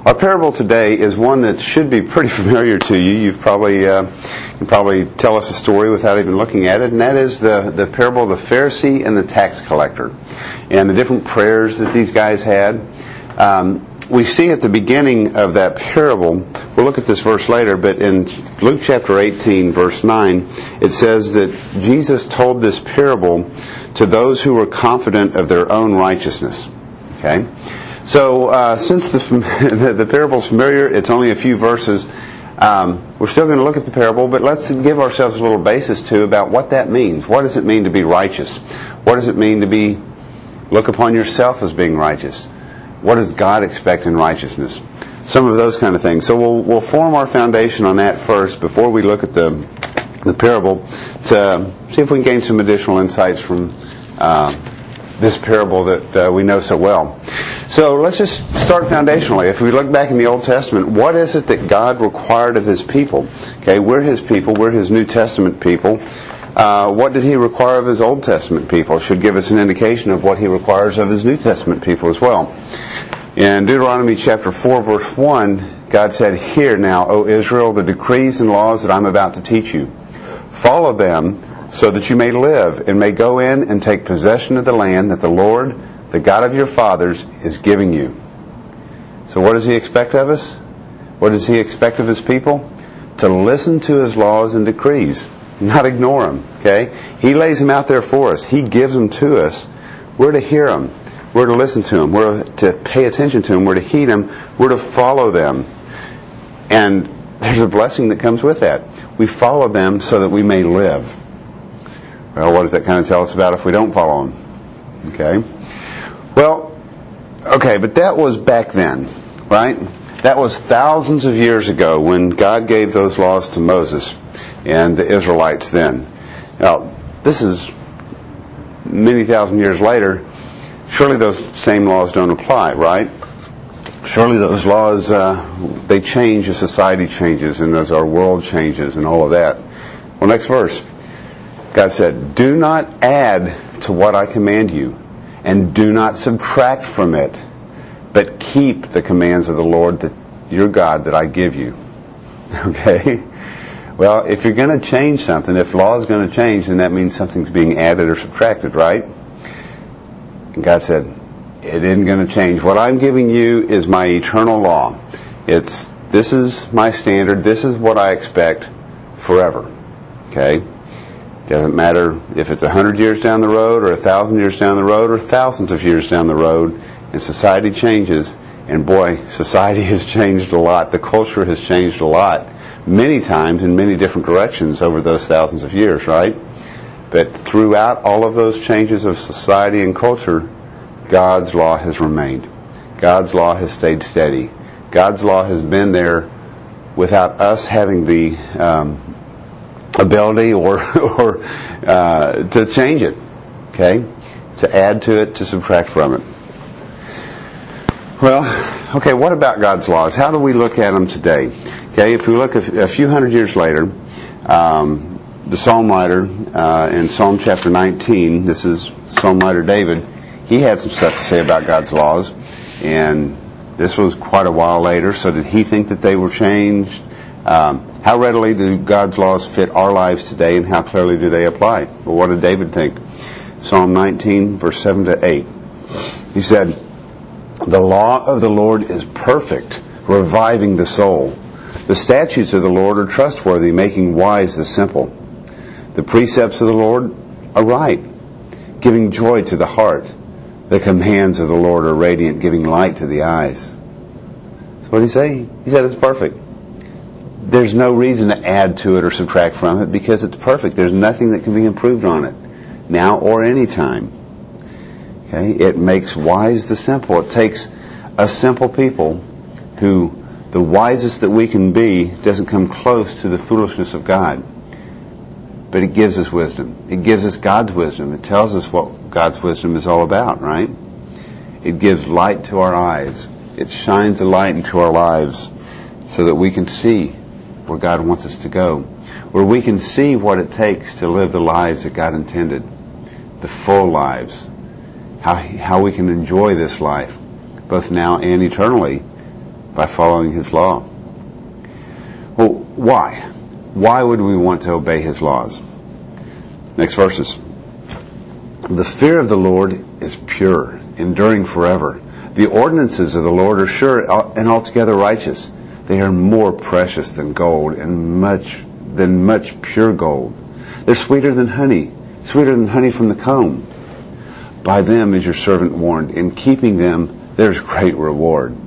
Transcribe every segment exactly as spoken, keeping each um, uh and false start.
Our parable today is one that should be pretty familiar to you. You've probably uh, you can probably tell us a story without even looking at it, and that is the, the parable of the Pharisee and the tax collector, and the different prayers that these guys had. Um, we see at the beginning of that parable, we'll look at this verse later, but in Luke chapter eighteen, verse nine, it says that Jesus told this parable to those who were confident of their own righteousness. Okay? So, uh, since the, the, the parable is familiar, it's only a few verses. Um, we're still going to look at the parable, but let's give ourselves a little basis too about what that means. What does it mean to be righteous? What does it mean to be look upon yourself as being righteous? What does God expect in righteousness? Some of those kind of things. So we'll we'll form our foundation on that first before we look at the the parable to see if we can gain some additional insights from uh, this parable that uh, we know so well. So let's just start foundationally. If we look back in the Old Testament, what is it that God required of His people? Okay, we're His people. We're His New Testament people. Uh, what did He require of His Old Testament people? Should give us an indication of what He requires of His New Testament people as well. In Deuteronomy chapter four, verse one, God said, "Hear now, O Israel, the decrees and laws that I'm about to teach you. Follow them so that you may live and may go in and take possession of the land that the Lord, the God of your fathers, is giving you." So what does He expect of us? What does He expect of His people? To listen to His laws and decrees, not ignore them. Okay? He lays them out there for us. He gives them to us. We're to hear them. We're to listen to them. We're to pay attention to them. We're to heed them. We're to follow them. And there's a blessing that comes with that. We follow them so that we may live. Well, what does that kind of tell us about if we don't follow them? Okay? Well, okay, but that was back then, right? That was thousands of years ago when God gave those laws to Moses and the Israelites then. Now, this is many thousand years later. Surely those same laws don't apply, right? Surely those laws, uh, they change as society changes and as our world changes and all of that. Well, next verse. God said, "Do not add to what I command you, and do not subtract from it, but keep the commands of the Lord that your God that I give you." Okay? Well, if you're going to change something, if law is going to change, then that means something's being added or subtracted, right? And God said, it isn't going to change. What I'm giving you is my eternal law. It's, this is my standard. This is what I expect forever. Okay? Doesn't matter if it's a hundred years down the road or a thousand years down the road or thousands of years down the road, and society changes. And boy, society has changed a lot. The culture has changed a lot. Many times in many different directions over those thousands of years, right? But throughout all of those changes of society and culture, God's law has remained. God's law has stayed steady. God's law has been there without us having the um, ability or or uh, to change it. Okay? To add to it, to subtract from it. Well, okay, what about God's laws? How do we look at them today? Okay, if we look a, a few hundred years later, um, the psalm writer uh, in Psalm chapter nineteen, this is psalm writer David, he had some stuff to say about God's laws, and this was quite a while later. So did he think that they were changed? Um, how readily do God's laws fit our lives today, and how clearly do they apply? Well, what did David think? Psalm nineteen, verse seven to eight. He said, "The law of the Lord is perfect, reviving the soul. The statutes of the Lord are trustworthy, making wise the simple. The precepts of the Lord are right, giving joy to the heart. The commands of the Lord are radiant, giving light to the eyes." So what did he say? He said it's perfect. There's no reason to add to it or subtract from it because it's perfect. There's nothing that can be improved on it, now or any time. Okay? It makes wise the simple. It takes a simple people who the wisest that we can be doesn't come close to the foolishness of God. But it gives us wisdom. It gives us God's wisdom. It tells us what God's wisdom is all about, right? It gives light to our eyes. It shines a light into our lives so that we can see where God wants us to go. Where we can see what it takes to live the lives that God intended. The full lives. How, how we can enjoy this life, both now and eternally, by following His law. Well, why? Why would we want to obey His laws? Next verses. The fear of the Lord is pure, enduring forever. The ordinances of the Lord are sure and altogether righteous. They are more precious than gold and much than much pure gold. They're sweeter than honey, sweeter than honey from the comb. By them is your servant warned. In keeping them, there's great reward.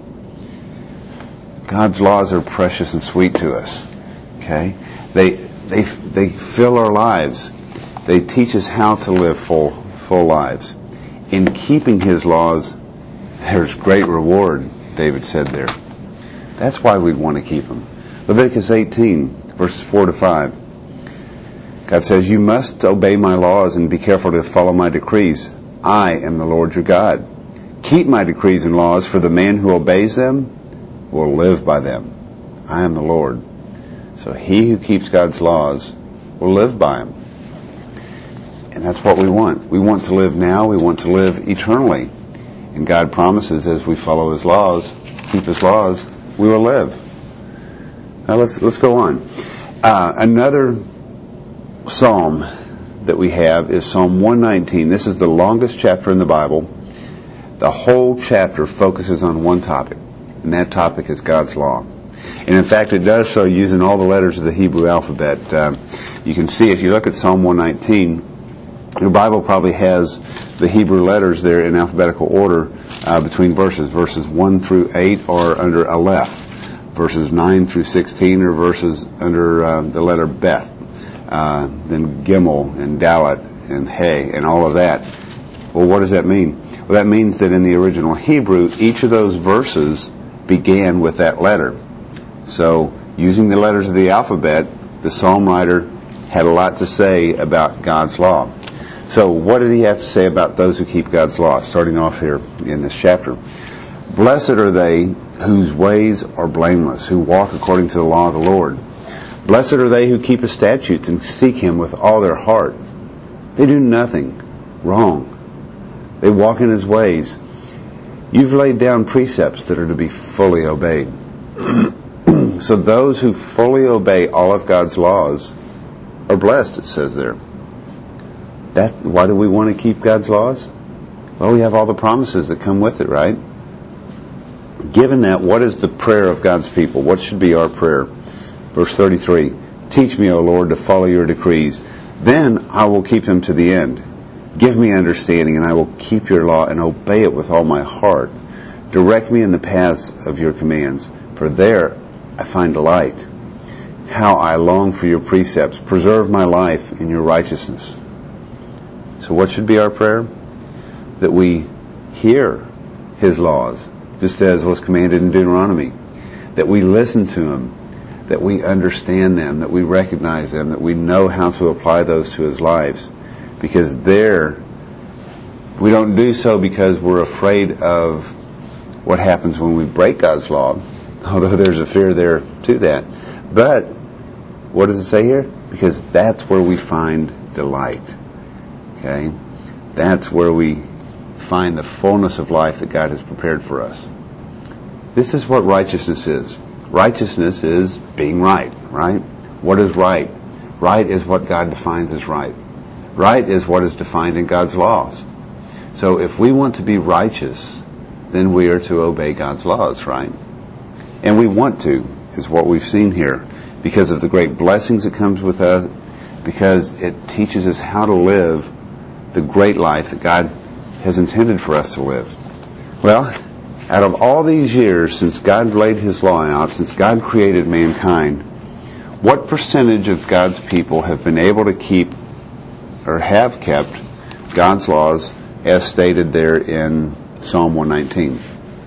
God's laws are precious and sweet to us. Okay? They they they fill our lives. They teach us how to live full full lives. In keeping His laws, there's great reward, David said there. That's why we'd want to keep them. Leviticus eighteen, verses four to five. God says, you must obey my laws and be careful to follow my decrees. I am the Lord your God. Keep my decrees and laws, for the man who obeys them will live by them. I am the Lord. So he who keeps God's laws will live by them. And that's what we want. We want to live now. We want to live eternally. And God promises as we follow His laws, keep His laws, we will live. Now let's let's go on. Uh, another psalm that we have is Psalm one nineteen. This is the longest chapter in the Bible. The whole chapter focuses on one topic, and that topic is God's law. And in fact, it does so using all the letters of the Hebrew alphabet. Uh, you can see if you look at Psalm one nineteen, your Bible probably has the Hebrew letters there in alphabetical order uh, between verses. Verses one through eight are under Aleph. Verses nine through sixteen are verses under uh, the letter Beth. Uh, then Gimel and Dalet and He and all of that. Well, what does that mean? Well, that means that in the original Hebrew, each of those verses began with that letter. So, using the letters of the alphabet, the psalm writer had a lot to say about God's law. So, what did he have to say about those who keep God's law? Starting off here in this chapter. Blessed are they whose ways are blameless, who walk according to the law of the Lord. Blessed are they who keep His statutes and seek Him with all their heart. They do nothing wrong. They walk in His ways. You've laid down precepts that are to be fully obeyed. So those who fully obey all of God's laws are blessed, it says there. That, why do we want to keep God's laws? Well, we have all the promises that come with it, right? Given that, what is the prayer of God's people? What should be our prayer? Verse thirty-three, teach me, O Lord, to follow your decrees. Then I will keep them to the end. Give me understanding, and I will keep your law and obey it with all my heart. Direct me in the paths of your commands, for there I find delight. How I long for your precepts. Preserve my life in your righteousness. So what should be our prayer? That we hear His laws, just as was commanded in Deuteronomy. That we listen to Him. That we understand them, that we recognize them, that we know how to apply those to His lives. Because there, we don't do so because we're afraid of what happens when we break God's law, although there's a fear there to that. But, what does it say here? Because that's where we find delight. Okay? That's where we find the fullness of life that God has prepared for us. This is what righteousness is. Righteousness is being right, right? What is right? Right is what God defines as right. Right is what is defined in God's laws. So if we want to be righteous, then we are to obey God's laws, right? And we want to, is what we've seen here, because of the great blessings that comes with us, because it teaches us how to live the great life that God has intended for us to live. Well, out of all these years since God laid His law out, since God created mankind, what percentage of God's people have been able to keep or have kept God's laws as stated there in Psalm one nineteen?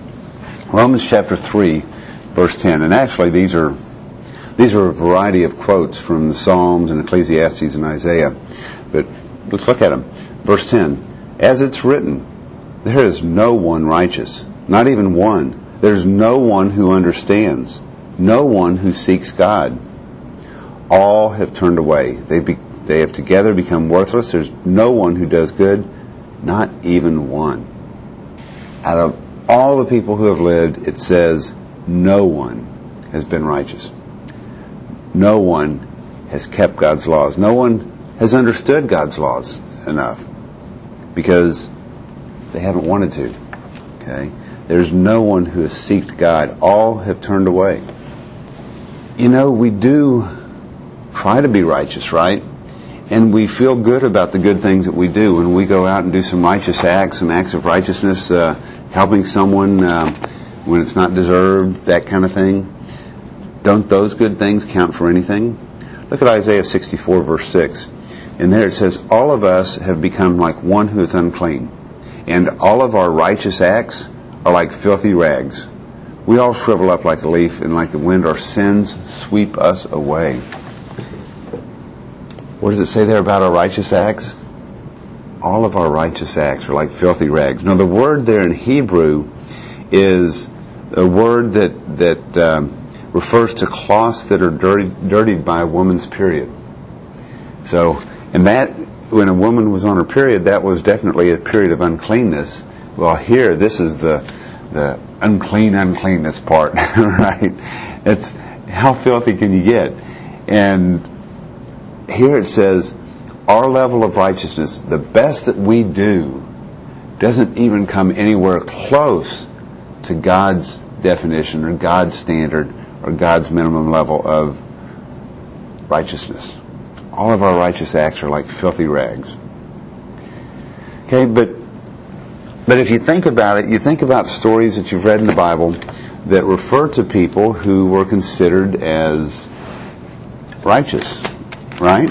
Romans chapter three, verse ten. And actually these are these are a variety of quotes from the Psalms and Ecclesiastes and Isaiah. But let's look at them. Verse ten. As it's written, there is no one righteous. Not even one. There's no one who understands. No one who seeks God. All have turned away. They be, they have together become worthless. There's no one who does good. Not even one. Out of all the people who have lived, it says, no one has been righteous. No one has kept God's laws. No one has understood God's laws enough because they haven't wanted to. Okay? There's no one who has sought God. All have turned away. You know, we do try to be righteous, right? And we feel good about the good things that we do. When we go out and do some righteous acts, some acts of righteousness, uh, helping someone uh, when it's not deserved, that kind of thing. Don't those good things count for anything? Look at Isaiah sixty-four, verse six. And there it says, all of us have become like one who is unclean, and all of our righteous acts are like filthy rags. We all shrivel up like a leaf, and like the wind our sins sweep us away. What does it say there about our righteous acts? All of our righteous acts are like filthy rags. Now the word there in Hebrew is a word that that um, refers to cloths that are dirtied, dirtied by a woman's period. So, and that, when a woman was on her period, that was definitely a period of uncleanness. Well, here, this is the the unclean uncleanness part, right? It's how filthy can you get? And here it says, our level of righteousness, the best that we do, doesn't even come anywhere close to God's definition or God's standard or God's minimum level of righteousness. All of our righteous acts are like filthy rags. Okay, but but if you think about it, you think about stories that you've read in the Bible that refer to people who were considered as righteous, right?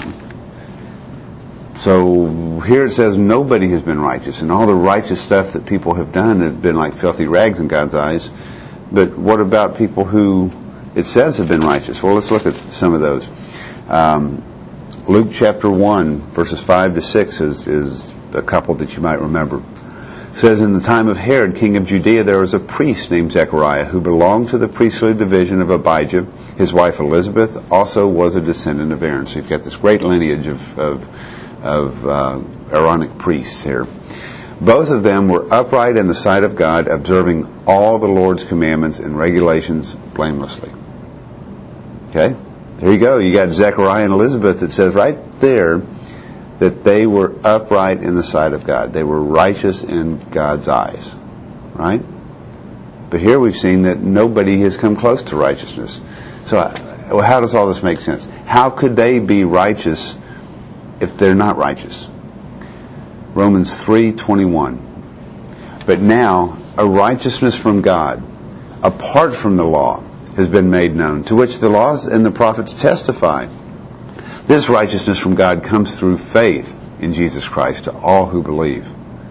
So here it says nobody has been righteous, and all the righteous stuff that people have done has been like filthy rags in God's eyes. But what about people who it says have been righteous? Well, let's look at some of those. Um, Luke chapter one, verses five to six is, is a couple that you might remember. It says, in the time of Herod, king of Judea, there was a priest named Zechariah who belonged to the priestly division of Abijah. His wife Elizabeth also was a descendant of Aaron. So you've got this great lineage of, of, of uh, Aaronic priests here. Both of them were upright in the sight of God, observing all the Lord's commandments and regulations blamelessly. Okay? There you go. You got Zechariah and Elizabeth that says right there that they were upright in the sight of God. They were righteous in God's eyes. Right? But here we've seen that nobody has come close to righteousness. So well, how does all this make sense? How could they be righteous if they're not righteous? Romans three twenty-one. But now a righteousness from God, apart from the law, has been made known, to which the laws and the prophets testify. This righteousness from God comes through faith in Jesus Christ to all who believe.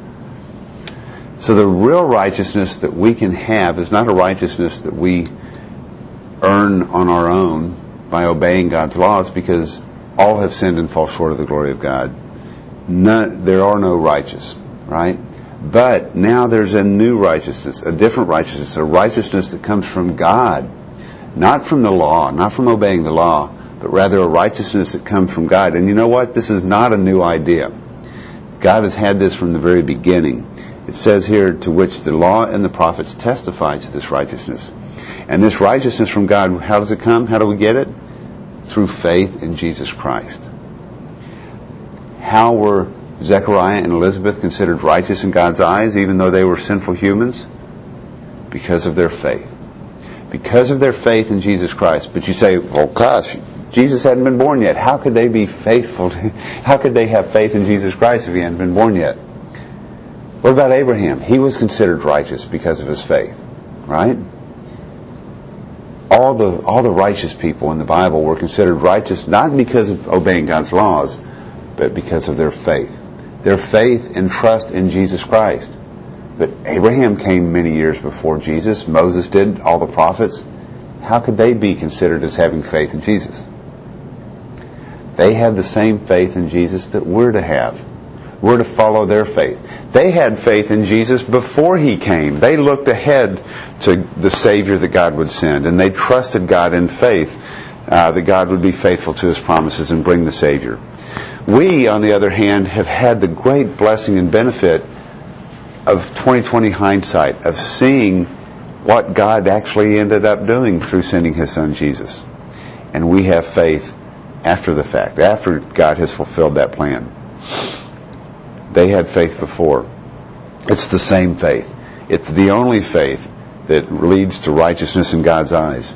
So the real righteousness that we can have is not a righteousness that we earn on our own by obeying God's laws, because all have sinned and fall short of the glory of God. None, there are no righteous, right? But now there's a new righteousness, a different righteousness, a righteousness that comes from God, not from the law, not from obeying the law, but rather a righteousness that comes from God. And you know what? This is not a new idea. God has had this from the very beginning. It says here, to which the law and the prophets testify to this righteousness. And this righteousness from God, how does it come? How do we get it? Through faith in Jesus Christ. How were Zechariah and Elizabeth considered righteous in God's eyes, even though they were sinful humans? Because of their faith. Because of their faith in Jesus Christ. But you say, well, gosh, Jesus hadn't been born yet. How could they be faithful? To, how could they have faith in Jesus Christ if he hadn't been born yet? What about Abraham? He was considered righteous because of his faith, right? All the all the righteous people in the Bible were considered righteous not because of obeying God's laws, but because of their faith. Their faith and trust in Jesus Christ. But Abraham came many years before Jesus. Moses did, all the prophets. How could they be considered as having faith in Jesus? They had the same faith in Jesus that we're to have. We're to follow their faith. They had faith in Jesus before he came. They looked ahead to the Savior that God would send, and they trusted God in faith uh, that God would be faithful to his promises and bring the Savior. We, on the other hand, have had the great blessing and benefit of twenty twenty hindsight, of seeing what God actually ended up doing through sending His Son Jesus. And we have faith after the fact, after God has fulfilled that plan. They had faith before. It's the same faith. It's the only faith that leads to righteousness in God's eyes.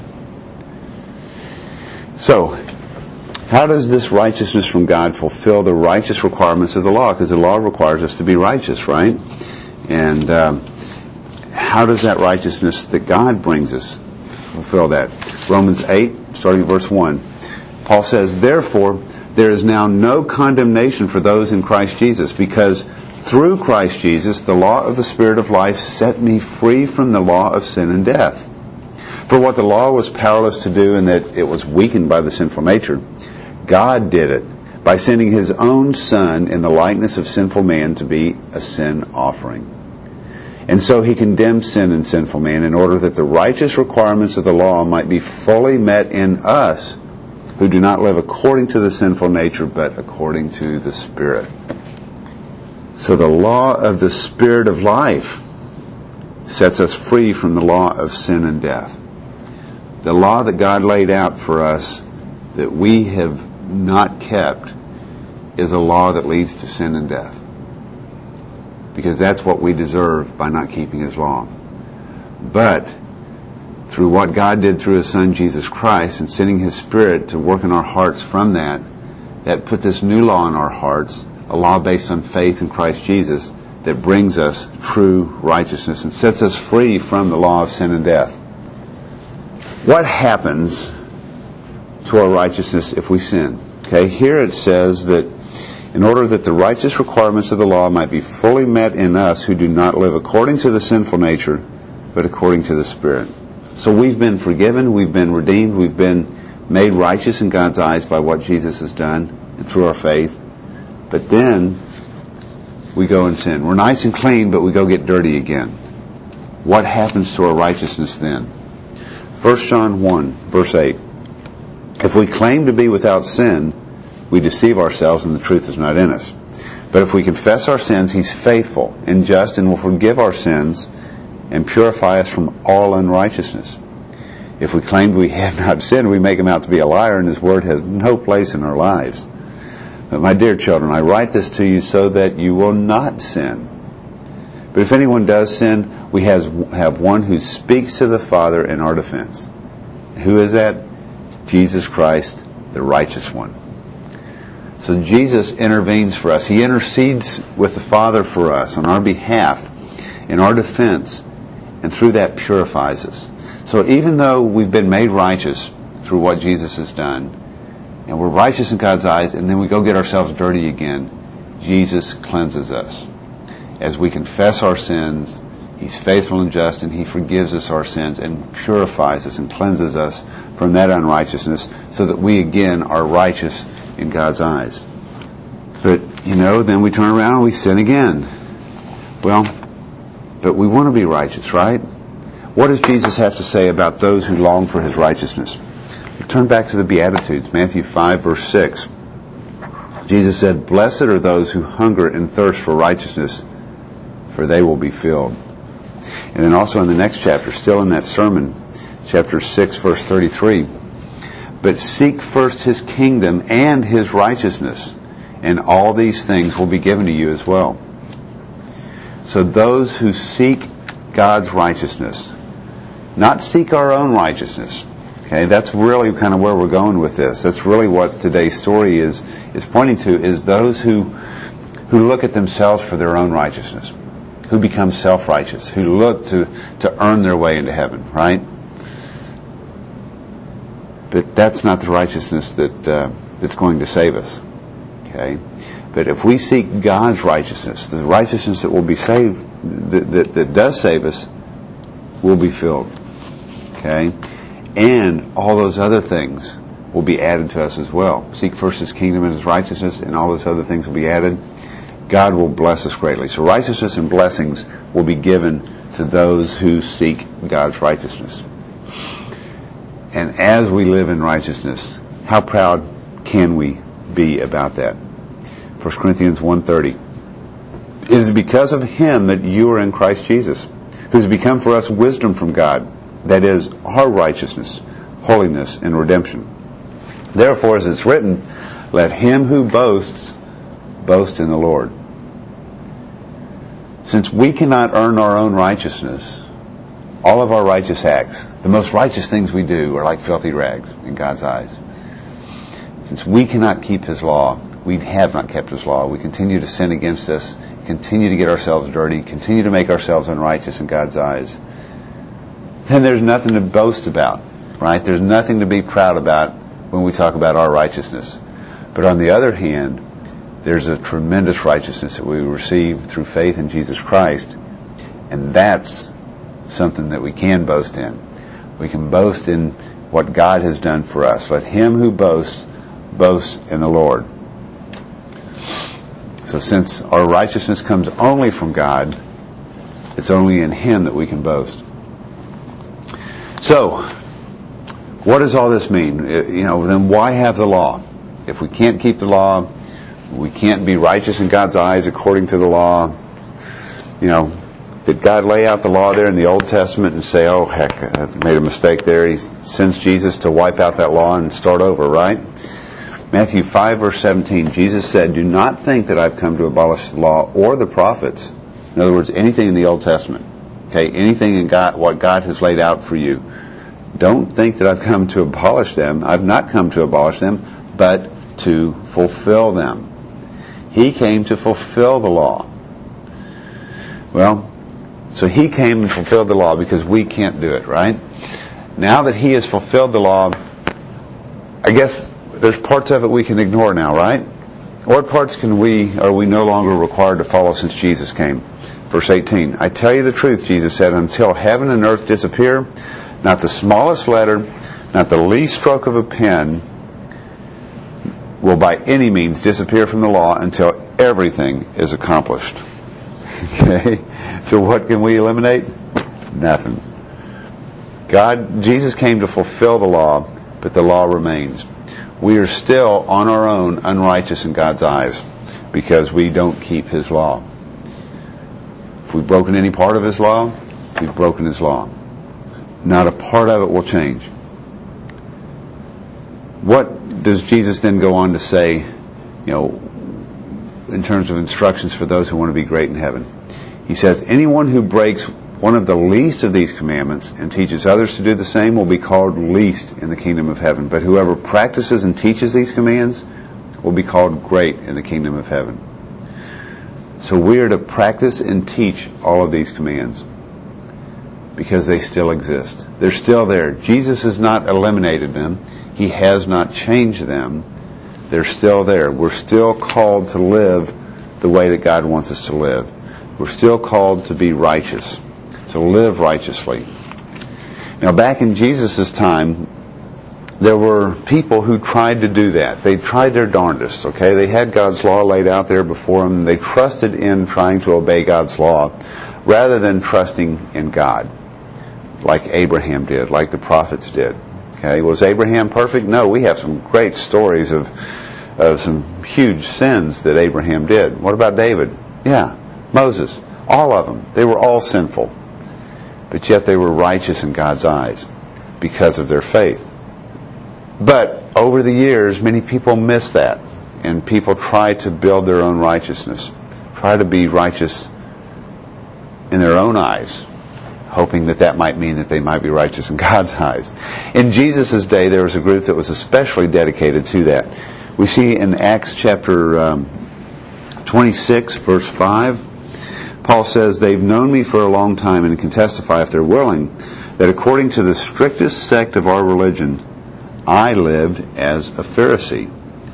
So, how does this righteousness from God fulfill the righteous requirements of the law? Because the law requires us to be righteous, right? And um, how does that righteousness that God brings us fulfill that? Romans eight, starting at verse one. Paul says, "Therefore, there is now no condemnation for those in Christ Jesus, because through Christ Jesus, the law of the Spirit of life set me free from the law of sin and death. For what the law was powerless to do, in that it was weakened by the sinful nature, God did it by sending His own Son in the likeness of sinful man to be a sin offering. And so He condemned sin and sinful man in order that the righteous requirements of the law might be fully met in us who do not live according to the sinful nature, but according to the Spirit." So the law of the Spirit of life sets us free from the law of sin and death. The law that God laid out for us that we have not kept is a law that leads to sin and death. Because that's what we deserve by not keeping His law. But through what God did through His Son Jesus Christ and sending His Spirit to work in our hearts from that, that put this new law in our hearts, a law based on faith in Christ Jesus that brings us true righteousness and sets us free from the law of sin and death. What happens to our righteousness if we sin? Okay, here it says that in order that the righteous requirements of the law might be fully met in us who do not live according to the sinful nature, but according to the Spirit. So we've been forgiven, we've been redeemed, we've been made righteous in God's eyes by what Jesus has done and through our faith. But then we go and sin. We're nice and clean, but we go get dirty again. What happens to our righteousness then? First John one, verse eight. "If we claim to be without sin, we deceive ourselves and the truth is not in us. But if we confess our sins, He's faithful and just and will forgive our sins and purify us from all unrighteousness. If we claim we have not sinned, we make Him out to be a liar, and His word has no place in our lives. But my dear children, I write this to you so that you will not sin. But if anyone does sin, we have, have one who speaks to the Father in our defense." Who is that? Jesus Christ, the righteous one. So Jesus intervenes for us. He intercedes with the Father for us on our behalf, in our defense, and through that purifies us. So even though we've been made righteous through what Jesus has done, and we're righteous in God's eyes, and then we go get ourselves dirty again, Jesus cleanses us. As we confess our sins, He's faithful and just, and He forgives us our sins and purifies us and cleanses us from that unrighteousness so that we again are righteous in God's eyes. But, you know, then we turn around and we sin again. Well, but we want to be righteous, right? What does Jesus have to say about those who long for His righteousness? Turn back to the Beatitudes, Matthew five, verse six. Jesus said, "Blessed are those who hunger and thirst for righteousness, for they will be filled." And then also in the next chapter, still in that sermon, chapter six, verse thirty-three, "But seek first His kingdom and His righteousness, and all these things will be given to you as well." So those who seek God's righteousness, not seek our own righteousness. Okay, that's really kind of where we're going with this. That's really what today's story is is pointing to, is those who who look at themselves for their own righteousness, who become self-righteous, who look to, to earn their way into heaven, right? But that's not the righteousness that uh, that's going to save us. Okay? But if we seek God's righteousness, the righteousness that will be saved, that, that, that does save us, will be filled. Okay? And all those other things will be added to us as well. Seek first His kingdom and His righteousness, and all those other things will be added. God will bless us greatly. So righteousness and blessings will be given to those who seek God's righteousness. And as we live in righteousness, how proud can we be about that? First Corinthians one thirty. "It is because of Him that you are in Christ Jesus, who's become for us wisdom from God, that is, our righteousness, holiness, and redemption. Therefore, as it's written, let him who boasts, boast in the Lord. Since we cannot earn our own righteousness, all of our righteous acts, the most righteous things we do, are like filthy rags in God's eyes. Since we cannot keep His law, we have not kept His law, we continue to sin against us, continue to get ourselves dirty, continue to make ourselves unrighteous in God's eyes, then there's nothing to boast about, right? There's nothing to be proud about when we talk about our righteousness. But on the other hand, there's a tremendous righteousness that we receive through faith in Jesus Christ, and that's something that we can boast in. We can boast in what God has done for us. Let him who boasts, boast in the Lord. So since our righteousness comes only from God, it's only in Him that we can boast. So, what does all this mean? You know, then why have the law? If we can't keep the law, we can't be righteous in God's eyes according to the law. You know, did God lay out the law there in the Old Testament and say, oh, heck, I made a mistake there. He sends Jesus to wipe out that law and start over, right? Matthew five, verse seventeen, Jesus said, do not think that I've come to abolish the law or the prophets. In other words, anything in the Old Testament. Okay, anything in God, what God has laid out for you. Don't think that I've come to abolish them. I've not come to abolish them, but to fulfill them. He came to fulfill the law. Well, so He came and fulfilled the law because we can't do it, right? Now that He has fulfilled the law, I guess there's parts of it we can ignore now, right? What parts can we, are we no longer required to follow since Jesus came? Verse eighteen, I tell you the truth, Jesus said, until heaven and earth disappear, not the smallest letter, not the least stroke of a pen will by any means disappear from the law until everything is accomplished. Okay? So what can we eliminate? Nothing. God, Jesus came to fulfill the law, but the law remains. We are still on our own unrighteous in God's eyes because we don't keep His law. If we've broken any part of His law, we've broken His law. Not a part of it will change. What does Jesus then go on to say, you know, in terms of instructions for those who want to be great in heaven? He says, anyone who breaks one of the least of these commandments and teaches others to do the same will be called least in the kingdom of heaven. But whoever practices and teaches these commands will be called great in the kingdom of heaven. So we are to practice and teach all of these commands because they still exist. They're still there. Jesus has not eliminated them. He has not changed them. They're still there. We're still called to live the way that God wants us to live. We're still called to be righteous, to live righteously. Now, back in Jesus' time, there were people who tried to do that. They tried their darndest, okay? They had God's law laid out there before them. They trusted in trying to obey God's law rather than trusting in God, like Abraham did, like the prophets did. Okay, was Abraham perfect? No, we have some great stories of, of some huge sins that Abraham did. What about David? Yeah, Moses, all of them. They were all sinful. But yet they were righteous in God's eyes because of their faith. But over the years, many people miss that. And people try to build their own righteousness. Try to be righteous in their own eyes, hoping that that might mean that they might be righteous in God's eyes. In Jesus' day, there was a group that was especially dedicated to that. We see in Acts chapter um, twenty-six, verse five, Paul says, they've known me for a long time and can testify, if they're willing, that according to the strictest sect of our religion, I lived as a Pharisee.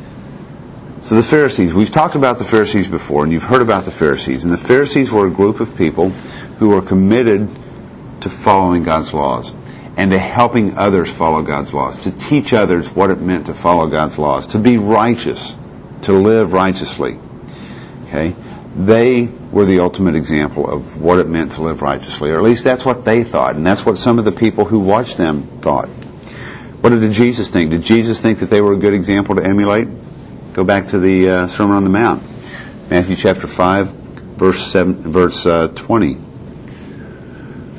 So the Pharisees, we've talked about the Pharisees before, and you've heard about the Pharisees. And the Pharisees were a group of people who were committed to following God's laws and to helping others follow God's laws, to teach others what it meant to follow God's laws, to be righteous, to live righteously. Okay? They were the ultimate example of what it meant to live righteously, or at least that's what they thought, and that's what some of the people who watched them thought. What did Jesus think? Did Jesus think that they were a good example to emulate? Go back to the uh, Sermon on the Mount, Matthew chapter five, verse seven, verse uh, twenty.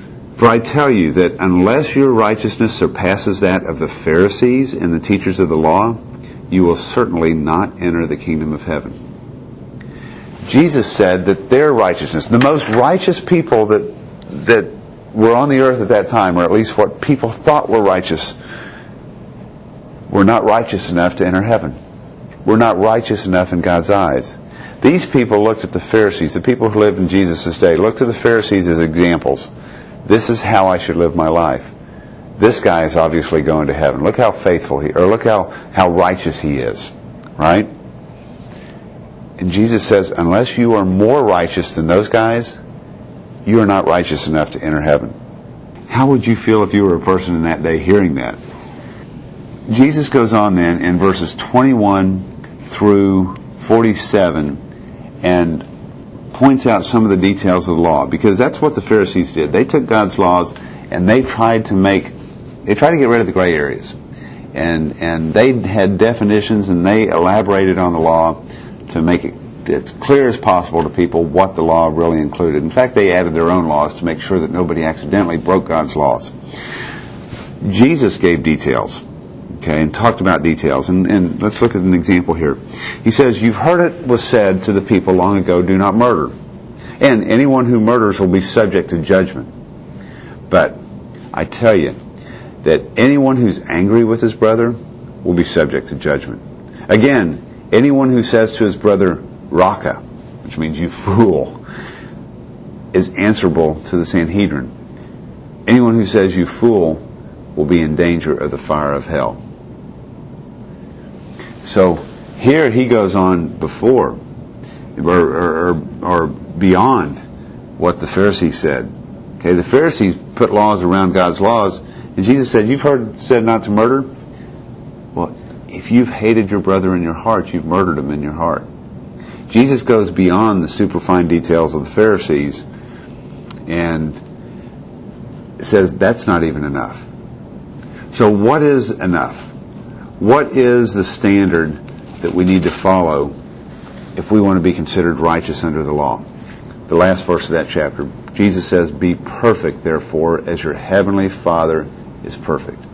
For I tell you that unless your righteousness surpasses that of the Pharisees and the teachers of the law, you will certainly not enter the kingdom of heaven. Jesus said that their righteousness, the most righteous people that that were on the earth at that time, or at least what people thought were righteous, were not righteous enough to enter heaven. Were not righteous enough in God's eyes. These people looked at the Pharisees, the people who lived in Jesus' day, looked at the Pharisees as examples. This is how I should live my life. This guy is obviously going to heaven. Look how faithful he, or look how, how righteous he is. Right? And Jesus says, unless you are more righteous than those guys, you are not righteous enough to enter heaven. How would you feel if you were a person in that day hearing that? Jesus goes on then in verses twenty-one through forty-seven and points out some of the details of the law, because that's what the Pharisees did. They took God's laws and they tried to make, they tried to get rid of the gray areas. And, and they had definitions and they elaborated on the law to make it as clear as possible to people what the law really included. In fact, they added their own laws to make sure that nobody accidentally broke God's laws. Jesus gave details, okay, and talked about details. And, and let's look at an example here. He says, you've heard it was said to the people long ago, do not murder. And anyone who murders will be subject to judgment. But I tell you that anyone who's angry with his brother will be subject to judgment. Again, anyone who says to his brother, Raka, which means you fool, is answerable to the Sanhedrin. Anyone who says you fool will be in danger of the fire of hell. So here he goes on before or, or, or beyond what the Pharisees said. Okay, the Pharisees put laws around God's laws, and Jesus said, you've heard said not to murder? Well, if you've hated your brother in your heart, you've murdered him in your heart. Jesus goes beyond the superfine details of the Pharisees and says that's not even enough. So what is enough? What is the standard that we need to follow if we want to be considered righteous under the law? The last verse of that chapter, Jesus says, be perfect, therefore, as your heavenly Father is perfect.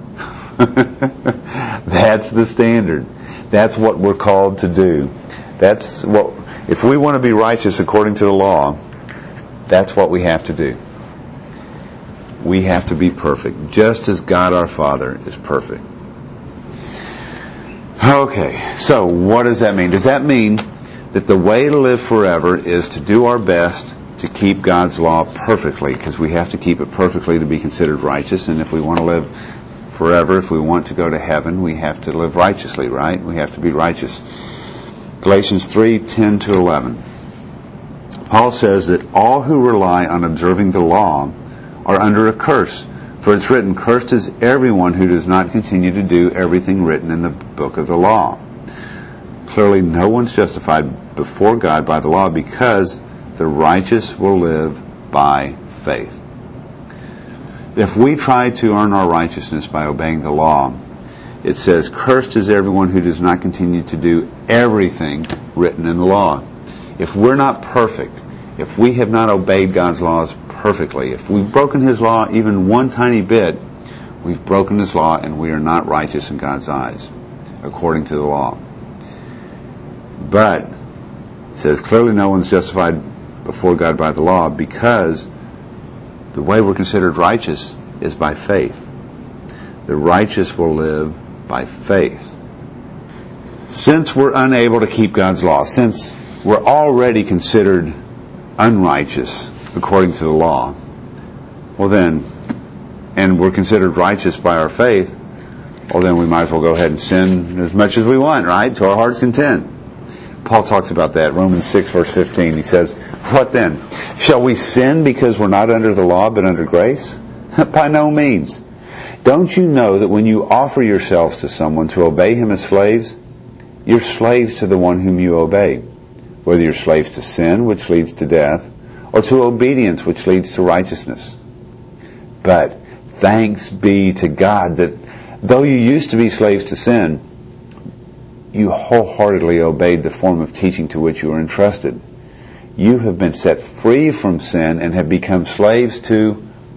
That's the standard. That's what we're called to do. That's what, if we want to be righteous according to the law, that's what we have to do. We have to be perfect, just as God our Father is perfect. Okay, so what does that mean? Does that mean that the way to live forever is to do our best to keep God's law perfectly, because we have to keep it perfectly to be considered righteous, and if we want to live forever, if we want to go to heaven, we have to live righteously, right? We have to be righteous. Galatians three, ten to eleven. Paul says that all who rely on observing the law are under a curse. For it's written, cursed is everyone who does not continue to do everything written in the book of the law. Clearly, no one's justified before God by the law, because the righteous will live by faith. If we try to earn our righteousness by obeying the law, it says, cursed is everyone who does not continue to do everything written in the law. If we're not perfect, if we have not obeyed God's laws perfectly, if we've broken His law even one tiny bit, we've broken His law and we are not righteous in God's eyes, according to the law. But, it says, clearly no one's justified before God by the law, because the way we're considered righteous is by faith. The righteous will live by faith. Since we're unable to keep God's law, since we're already considered unrighteous according to the law, well then, and we're considered righteous by our faith, well then we might as well go ahead and sin as much as we want, right? To our heart's content. Paul talks about that, Romans six verse fifteen. He says, what then? Shall we sin because we're not under the law but under grace? By no means. Don't you know that when you offer yourselves to someone to obey him as slaves, you're slaves to the one whom you obey, whether you're slaves to sin, which leads to death, or to obedience, which leads to righteousness. But thanks be to God that though you used to be slaves to sin, you wholeheartedly obeyed the form of teaching to which you were entrusted. You have been set free from sin and have become slaves to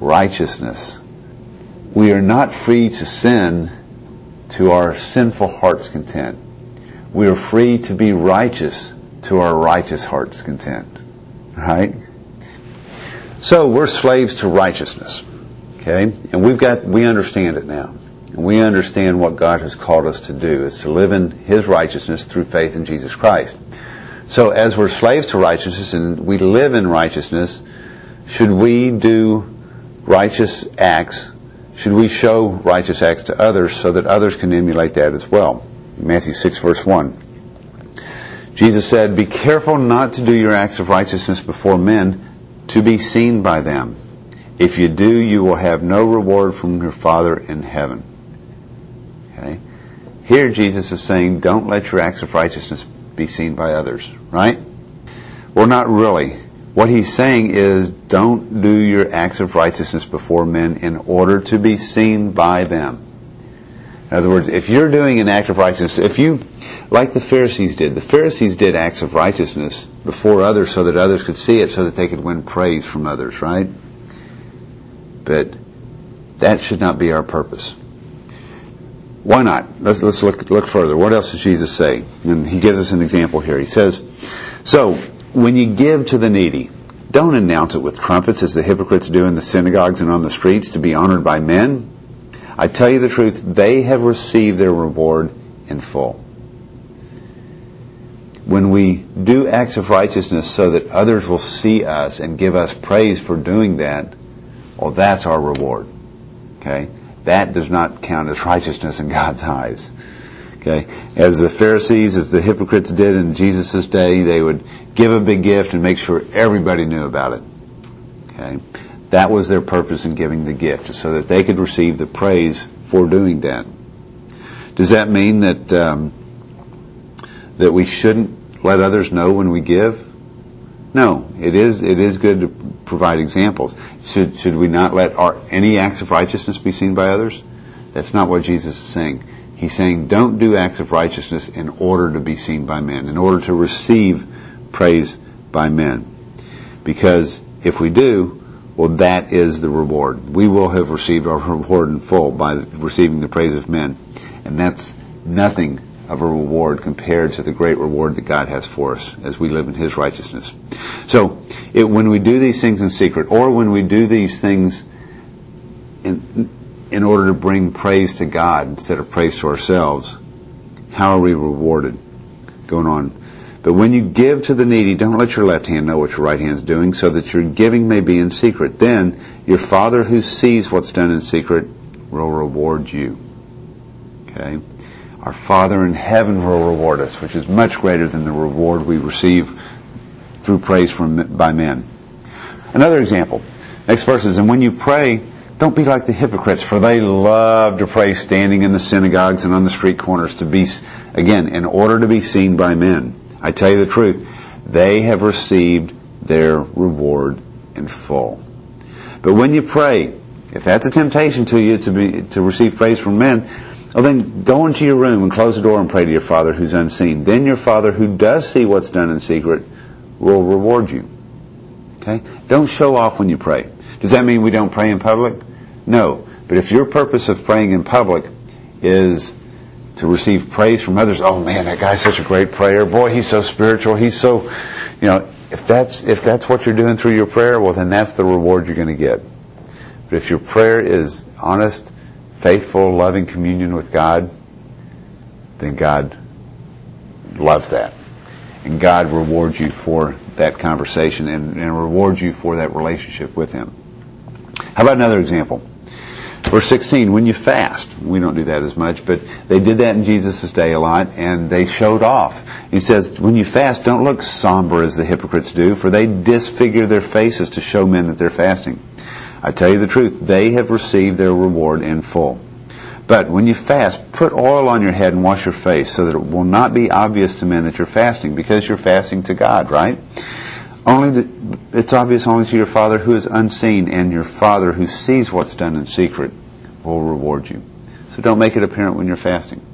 righteousness. We are not free to sin to our sinful heart's content. We are free to be righteous to our righteous heart's content. Right? So we're slaves to righteousness. Okay? And we've got, we understand it now. And we understand what God has called us to do. It's to live in His righteousness through faith in Jesus Christ. So as we're slaves to righteousness and we live in righteousness, should we do righteous acts? Should we show righteous acts to others so that others can emulate that as well? Matthew six verse one. Jesus said, "Be careful not to do your acts of righteousness before men to be seen by them. If you do, you will have no reward from your Father in heaven." Okay? Here Jesus is saying, don't let your acts of righteousness be seen by others, right? Well, not really. What He's saying is, don't do your acts of righteousness before men in order to be seen by them. In other words, if you're doing an act of righteousness, if you, like the Pharisees did, the Pharisees did acts of righteousness before others so that others could see it, so that they could win praise from others, right? But that should not be our purpose. Why not? Let's, let's look, look further. What else does Jesus say? And He gives us an example here. He says, so, when you give to the needy, don't announce it with trumpets as the hypocrites do in the synagogues and on the streets to be honored by men. I tell you the truth, they have received their reward in full. When we do acts of righteousness so that others will see us and give us praise for doing that, well, that's our reward. Okay? That does not count as righteousness in God's eyes. Okay? As the Pharisees, as the hypocrites did in Jesus' day, they would give a big gift and make sure everybody knew about it. Okay? That was their purpose in giving the gift, so that they could receive the praise for doing that. Does that mean that um, that we shouldn't let others know when we give? No, it is it is good to provide examples. Should should we not let our any acts of righteousness be seen by others? That's not what Jesus is saying. He's saying don't do acts of righteousness in order to be seen by men, in order to receive praise by men. Because if we do, well, that is the reward. We will have received our reward in full by receiving the praise of men. And that's nothing of a reward compared to the great reward that God has for us as we live in His righteousness. So, it, when we do these things in secret, or when we do these things in, in order to bring praise to God instead of praise to ourselves, how are we rewarded? Going on. But when you give to the needy, don't let your left hand know what your right hand is doing, so that your giving may be in secret. Then your Father who sees what's done in secret will reward you. Okay? Our Father in heaven will reward us, which is much greater than the reward we receive through praise from by men. Another example. Next verse is, and when you pray, don't be like the hypocrites, for they love to pray standing in the synagogues and on the street corners to be, again, in order to be seen by men. I tell you the truth, they have received their reward in full. But when you pray, if that's a temptation to you to be to receive praise from men, well then go into your room and close the door and pray to your Father who's unseen. Then your Father who does see what's done in secret will reward you. Okay? Don't show off when you pray. Does that mean we don't pray in public? No. But if your purpose of praying in public is to receive praise from others, oh man, that guy's such a great prayer. Boy, he's so spiritual. He's so, you know, if that's if that's what you're doing through your prayer, well then that's the reward you're going to get. But if your prayer is honest, faithful, loving communion with God, then God loves that. And God rewards you for that conversation and, and rewards you for that relationship with Him. How about another example? Verse sixteen, when you fast. We don't do that as much, but they did that in Jesus' day a lot, and they showed off. He says, when you fast, don't look somber as the hypocrites do, for they disfigure their faces to show men that they're fasting. I tell you the truth, they have received their reward in full. But when you fast, put oil on your head and wash your face, so that it will not be obvious to men that you're fasting, because you're fasting to God, right? Only to, it's obvious only to your Father who is unseen, and your Father who sees what's done in secret will reward you. So don't make it apparent when you're fasting.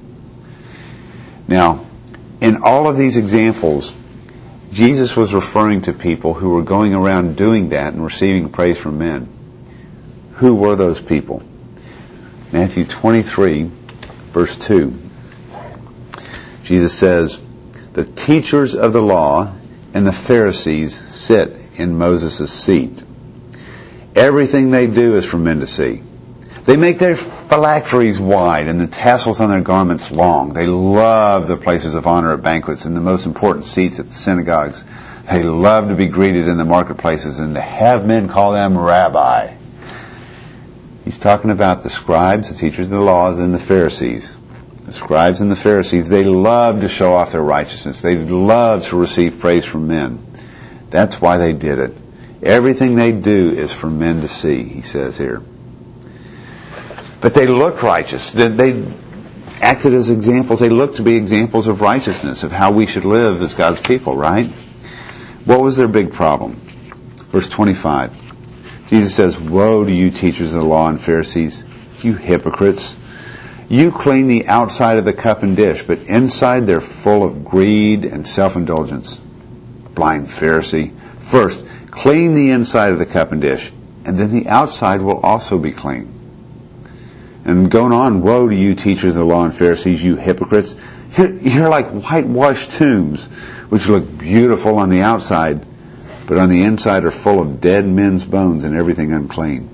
Now, in all of these examples, Jesus was referring to people who were going around doing that and receiving praise from men. Who were those people? Matthew twenty-three, verse two. Jesus says, the teachers of the law and the Pharisees sit in Moses' seat. Everything they do is for men to see. They make their phylacteries wide and the tassels on their garments long. They love the places of honor at banquets and the most important seats at the synagogues. They love to be greeted in the marketplaces and to have men call them rabbi. He's talking about the scribes, the teachers of the laws, and the Pharisees. The scribes and the Pharisees, they love to show off their righteousness. They love to receive praise from men. That's why they did it. Everything they do is for men to see, he says here. But they look righteous. They acted as examples. They look to be examples of righteousness, of how we should live as God's people, right? What was their big problem? Verse twenty-five. Jesus says, woe to you teachers of the law and Pharisees, you hypocrites. You clean the outside of the cup and dish, but inside they're full of greed and self-indulgence. Blind Pharisee. First, clean the inside of the cup and dish, and then the outside will also be clean. And going on, woe to you teachers of the law and Pharisees, you hypocrites. You're, you're like whitewashed tombs, which look beautiful on the outside, but on the inside are full of dead men's bones and everything unclean.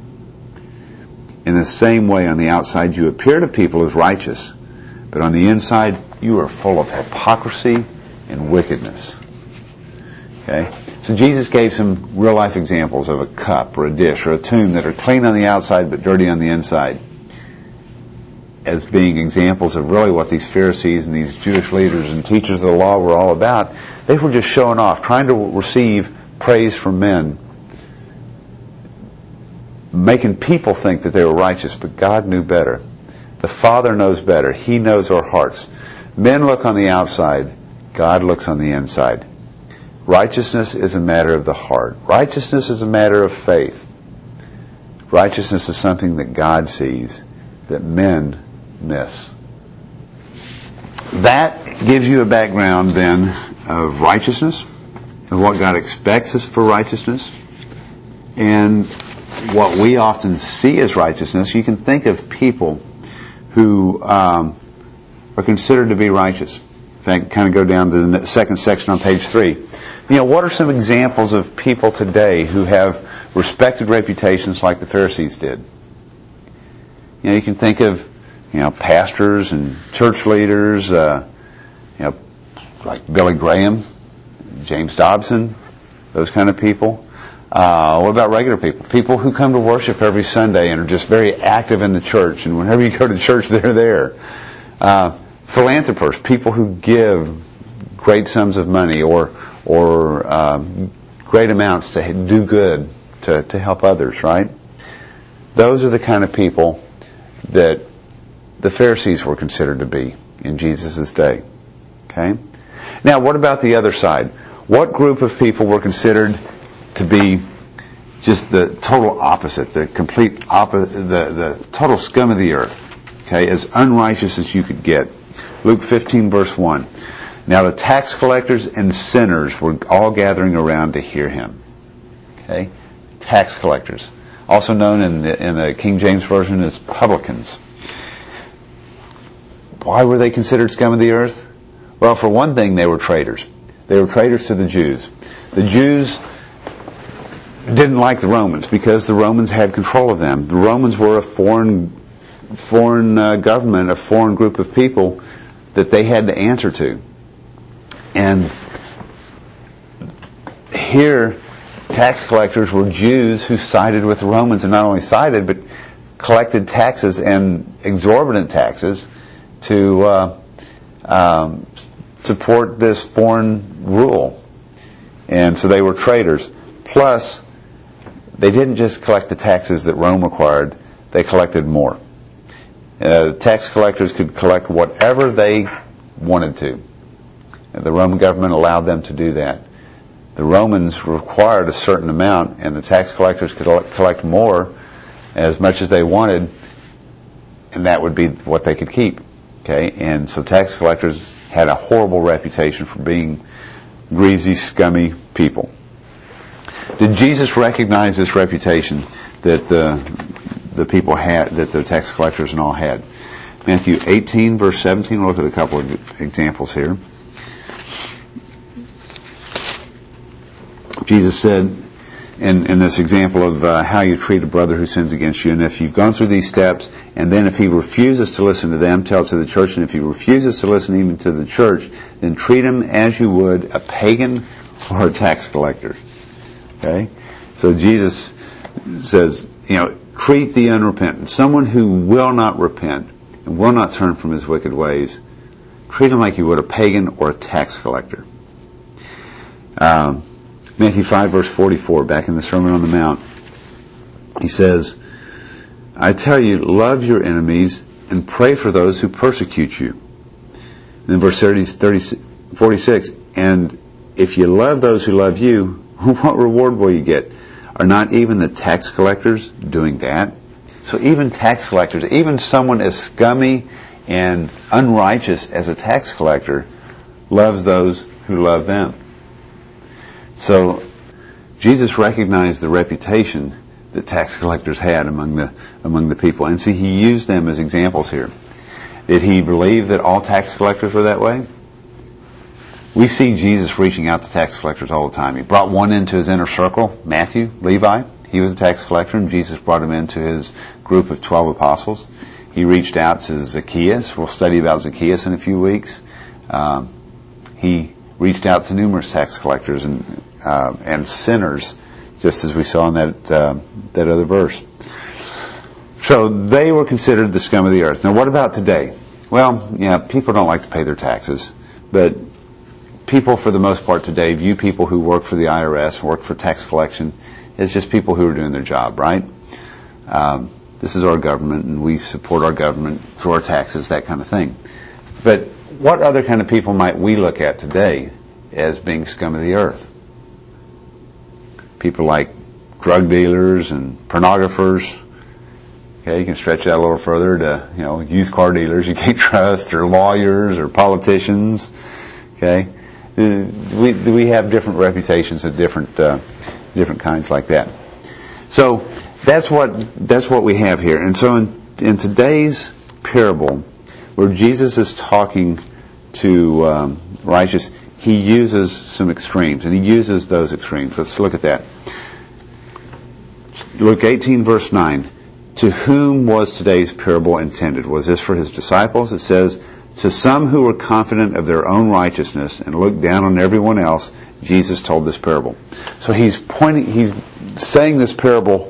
In the same way, on the outside you appear to people as righteous, but on the inside you are full of hypocrisy and wickedness. Okay? So Jesus gave some real-life examples of a cup or a dish or a tomb that are clean on the outside but dirty on the inside, as being examples of really what these Pharisees and these Jewish leaders and teachers of the law were all about. They were just showing off, trying to receive praise from men, making people think that they were righteous, but God knew better. The Father knows better. He knows our hearts. Men look on the outside. God looks on the inside. Righteousness is a matter of the heart. Righteousness is a matter of faith. Righteousness is something that God sees, that men miss. That gives you a background then of righteousness, of what God expects us for righteousness, and what we often see as righteousness. You can think of people who um, are considered to be righteous. In fact, kind of go down to the second section on page three. You know, what are some examples of people today who have respected reputations like the Pharisees did? You know, you can think of, you know, pastors and church leaders, uh, you know, like Billy Graham, James Dobson, those kind of people. Uh, what about regular people? People who come to worship every Sunday and are just very active in the church, and whenever you go to church, they're there. Uh, philanthropists, people who give great sums of money or or um, great amounts to do good, to, to help others, right? Those are the kind of people that the Pharisees were considered to be in Jesus' day. Okay? Now, what about the other side? What group of people were considered to be just the total opposite, the complete opposite, the, the total scum of the earth, okay, as unrighteous as you could get? Luke fifteen, verse one. Now the tax collectors and sinners were all gathering around to hear him. Okay? Tax collectors. Also known in the, in the King James Version as publicans. Why were they considered scum of the earth? Well, for one thing, they were traitors. They were traitors to the Jews. The Jews didn't like the Romans because the Romans had control of them. The Romans were a foreign foreign uh, government, a foreign group of people that they had to answer to. And here, tax collectors were Jews who sided with the Romans, and not only sided, but collected taxes and exorbitant taxes to uh, um, support this foreign rule. And so they were traitors. Plus, they didn't just collect the taxes that Rome required, they collected more. Uh, tax collectors could collect whatever they wanted to. And the Roman government allowed them to do that. The Romans required a certain amount, and the tax collectors could collect more, as much as they wanted, and that would be what they could keep. Okay, and so tax collectors had a horrible reputation for being greasy, scummy people. Did Jesus recognize this reputation that the the people had, that the tax collectors and all had. Matthew eighteen, verse seventeen. We'll look at a couple of examples here. Jesus said, in, in this example of uh, how you treat a brother who sins against you, and if you've gone through these steps, and then if he refuses to listen to them, tell it to the church, and if he refuses to listen even to the church, then treat him as you would a pagan or a tax collector. Okay? So Jesus says, you know, treat the unrepentant, someone who will not repent and will not turn from his wicked ways, treat him like you would a pagan or a tax collector. Um, Matthew five, verse forty-four, back in the Sermon on the Mount, he says, I tell you, love your enemies and pray for those who persecute you. And then verse thirty, thirty, forty-six, and if you love those who love you, what reward will you get? Are not even the tax collectors doing that? So even tax collectors, even someone as scummy and unrighteous as a tax collector, loves those who love them. So Jesus recognized the reputation that tax collectors had among the among the people, and see, he used them as examples here. Did he believe that all tax collectors were that way? We see Jesus reaching out to tax collectors all the time. He brought one into his inner circle, Matthew, Levi. He was a tax collector, and Jesus brought him into his group of twelve apostles. He reached out to Zacchaeus. We'll study about Zacchaeus in a few weeks. Um, he reached out to numerous tax collectors and uh, and sinners, just as we saw in that uh, that other verse. So they were considered the scum of the earth. Now, what about today? Well, yeah, people don't like to pay their taxes, but people, for the most part today, view people who work for the I R S, work for tax collection, as just people who are doing their job, right? Um, this is our government, and we support our government through our taxes, that kind of thing. But what other kind of people might we look at today as being scum of the earth? People like drug dealers and pornographers. Okay, you can stretch that a little further to, you know, used car dealers you can't trust, or lawyers, or politicians. Okay, we we have different reputations of different uh, different kinds like that. So that's what that's what we have here. And so in, in today's parable, where Jesus is talking to um, righteous, he uses some extremes, and he uses those extremes. Let's look at that. Luke eighteen, verse nine. To whom was today's parable intended? Was this for his disciples? It says, to some who were confident of their own righteousness and looked down on everyone else, Jesus told this parable. So he's pointing, he's saying this parable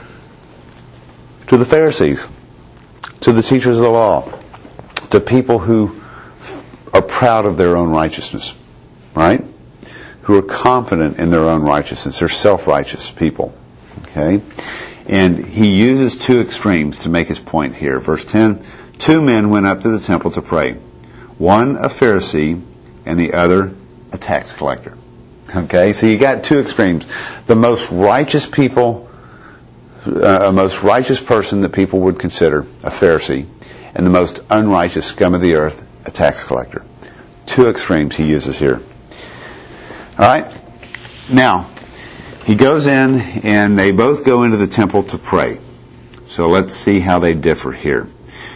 to the Pharisees, to the teachers of the law, to people who are proud of their own righteousness, right? Who are confident in their own righteousness. They're self-righteous people, okay? And he uses two extremes to make his point here. Verse ten, two men went up to the temple to pray. One a Pharisee and the other a tax collector. Okay, so you got two extremes. The most righteous people, uh, a most righteous person that people would consider a Pharisee, and the most unrighteous scum of the earth, a tax collector. Two extremes he uses here. Alright? Now, he goes in, and they both go into the temple to pray. So let's see how they differ here.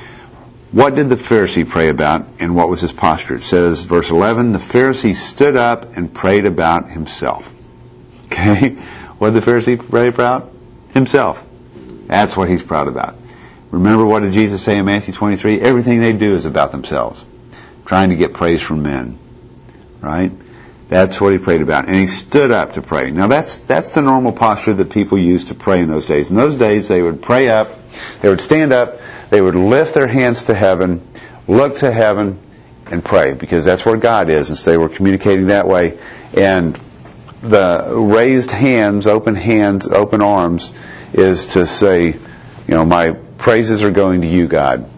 What did the Pharisee pray about, and what was his posture? It says, verse eleven, the Pharisee stood up and prayed about himself. Okay? What did the Pharisee pray about? Himself. That's what he's proud about. Remember, what did Jesus say in Matthew twenty-three? Everything they do is about themselves. Trying to get praise from men. Right? That's what he prayed about. And he stood up to pray. Now that's that's the normal posture that people used to pray in those days. In those days, they would pray up, they would stand up, they would lift their hands to heaven, look to heaven, and pray, because that's where God is. And so they were communicating that way. And the raised hands, open hands, open arms, is to say, you know, my praises are going to you, God.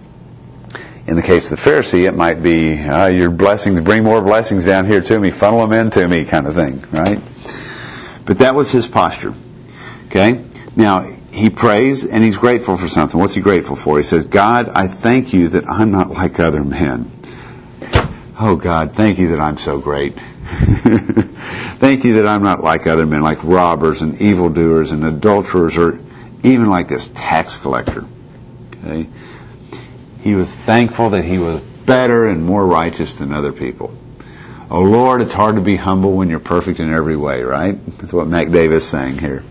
In the case of the Pharisee, it might be, uh, your blessings, bring more blessings down here to me, funnel them into me, kind of thing, right? But that was his posture. Okay? Now, he prays, and he's grateful for something. What's he grateful for? He says, God, I thank you that I'm not like other men. Oh, God, thank you that I'm so great. Thank you that I'm not like other men, like robbers and evildoers and adulterers or even like this tax collector. Okay? He was thankful that he was better and more righteous than other people. Oh Lord, it's hard to be humble when you're perfect in every way, right? That's what Mac Davis is saying here.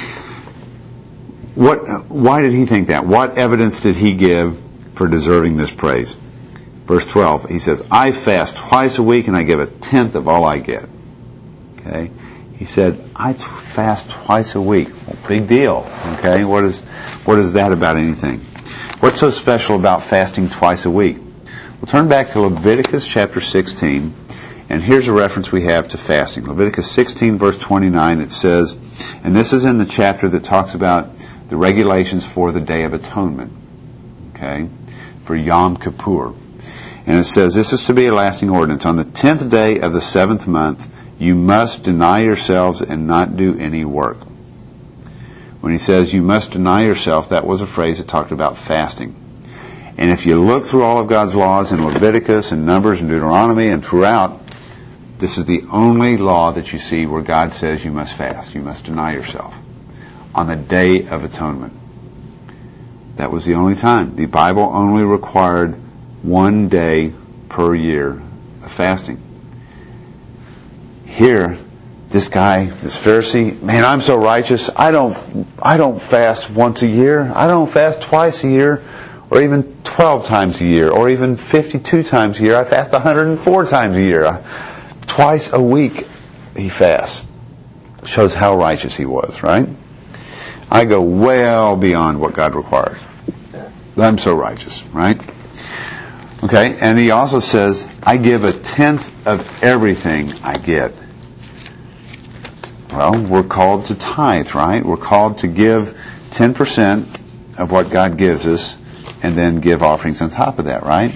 What? Why did he think that? What evidence did he give for deserving this praise? Verse twelve, he says, I fast twice a week and I give a tenth of all I get. Okay? He said, I fast twice a week. Well, big deal. Okay? What is, what is that about anything? What's so special about fasting twice a week? Well, turn back to Leviticus chapter sixteen, and here's a reference we have to fasting. Leviticus sixteen verse twenty-nine, it says, and this is in the chapter that talks about the regulations for the Day of Atonement. Okay? For Yom Kippur. And it says, this is to be a lasting ordinance. On the tenth day of the seventh month, you must deny yourselves and not do any work. When he says you must deny yourself, that was a phrase that talked about fasting. And if you look through all of God's laws in Leviticus and Numbers and Deuteronomy and throughout, this is the only law that you see where God says you must fast. You must deny yourself on the Day of Atonement. That was the only time. The Bible only required one day per year of fasting. Here, this guy, this Pharisee, man, I'm so righteous. I don't, I don't fast once a year. I don't fast twice a year, or even twelve times a year, or even fifty-two times a year. I fast one hundred four times a year. Twice a week he fasts. Shows how righteous he was, right? I go well beyond what God requires. I'm so righteous, right? Okay, and he also says, I give a tenth of everything I get. Well, we're called to tithe, right? We're called to give ten percent of what God gives us and then give offerings on top of that, right?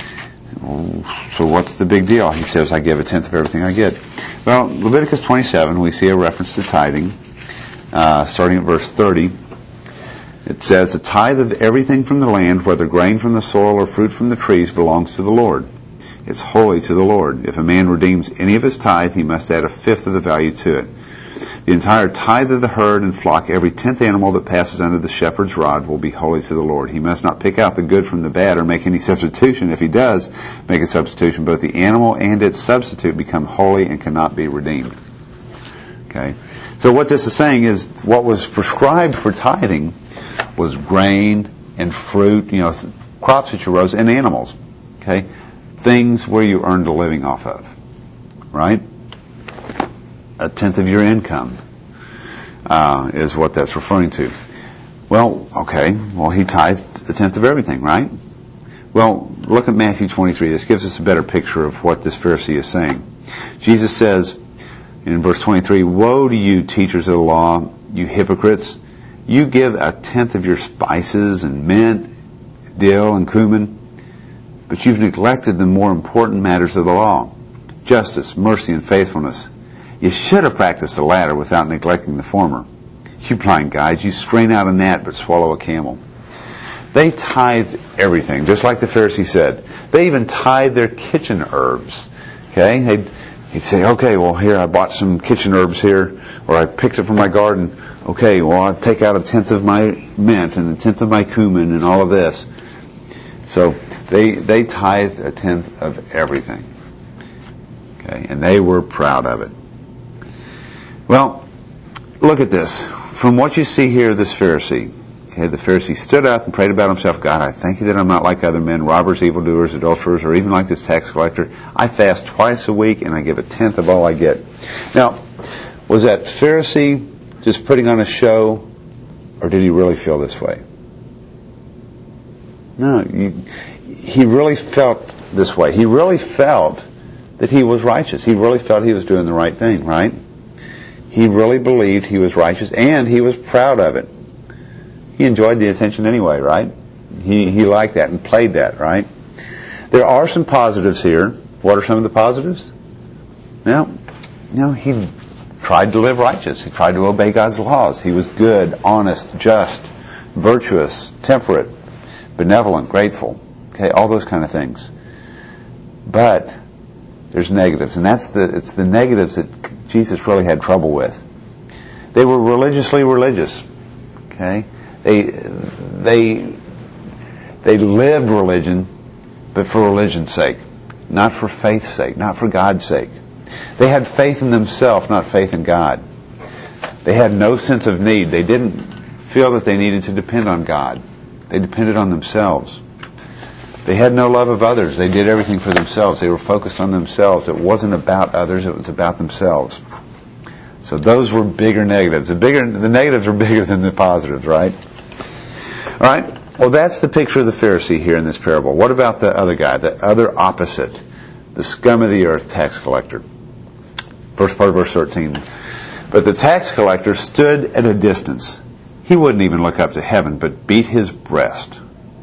So what's the big deal? He says, I give a tenth of everything I get. Well, Leviticus twenty-seven, we see a reference to tithing, uh, starting at verse thirty. It says, the tithe of everything from the land, whether grain from the soil or fruit from the trees, belongs to the Lord. It's holy to the Lord. If a man redeems any of his tithe, he must add a fifth of the value to it. The entire tithe of the herd and flock, every tenth animal that passes under the shepherd's rod, will be holy to the Lord. He must not pick out the good from the bad or make any substitution. If he does make a substitution, both the animal and its substitute become holy and cannot be redeemed. Okay? So what this is saying is, what was prescribed for tithing was grain and fruit, you know, crops that you rose, and animals. Okay? Things where you earned a living off of. Right? A tenth of your income uh, is what that's referring to. Well, okay, well, he tithed a tenth of everything, right? Well, look at Matthew twenty-three. This gives us a better picture of what this Pharisee is saying. Jesus says in verse twenty-three, woe to you, teachers of the law, you hypocrites! You give a tenth of your spices and mint, dill and cumin, but you've neglected the more important matters of the law, justice, mercy, and faithfulness. You should have practiced the latter without neglecting the former. You blind guides, you strain out a gnat but swallow a camel. They tithe everything, just like the Pharisee said. They even tithe their kitchen herbs. Okay? They'd, he'd say, okay, well, here, I bought some kitchen herbs here, or I picked it from my garden. Okay, well, I'll take out a tenth of my mint and a tenth of my cumin and all of this. So they they tithed a tenth of everything. Okay, and they were proud of it. Well, look at this. From what you see here, this Pharisee, okay, the Pharisee stood up and prayed about himself. God, I thank you that I'm not like other men, robbers, evildoers, adulterers, or even like this tax collector. I fast twice a week and I give a tenth of all I get. Now, was that Pharisee just putting on a show, or did he really feel this way? No, he, he really felt this way. He really felt that he was righteous. He really felt he was doing the right thing, right? He really believed he was righteous, and he was proud of it. He enjoyed the attention anyway, right? He he liked that and played that, right? There are some positives here. What are some of the positives? Now, you know, he tried to live righteous. He tried to obey God's laws. He was good, honest, just, virtuous, temperate, benevolent, grateful. Okay, all those kind of things. But there's negatives, and that's the it's the negatives that Jesus really had trouble with. They were religiously religious. Okay, They, they, they lived religion, but for religion's sake. Not for faith's sake, not for God's sake. They had faith in themselves, not faith in God. They had no sense of need. They didn't feel that they needed to depend on God. They depended on themselves. They had no love of others. They did everything for themselves. They were focused on themselves. It wasn't about others. It was about themselves. So those were bigger negatives. The bigger, the negatives are bigger than the positives, right? All right. Well, that's the picture of the Pharisee here in this parable. What about the other guy, the other opposite, the scum of the earth tax collector? First part of verse thirteen. But the tax collector stood at a distance. He wouldn't even look up to heaven, but beat his breast.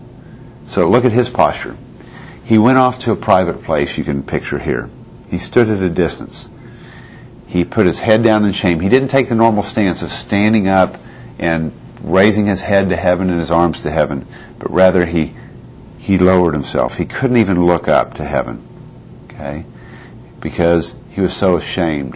So look at his posture. He went off to a private place you can picture here. He stood at a distance. He put his head down in shame. He didn't take the normal stance of standing up and raising his head to heaven and his arms to heaven, but rather he he lowered himself. He couldn't even look up to heaven, okay, because he was so ashamed,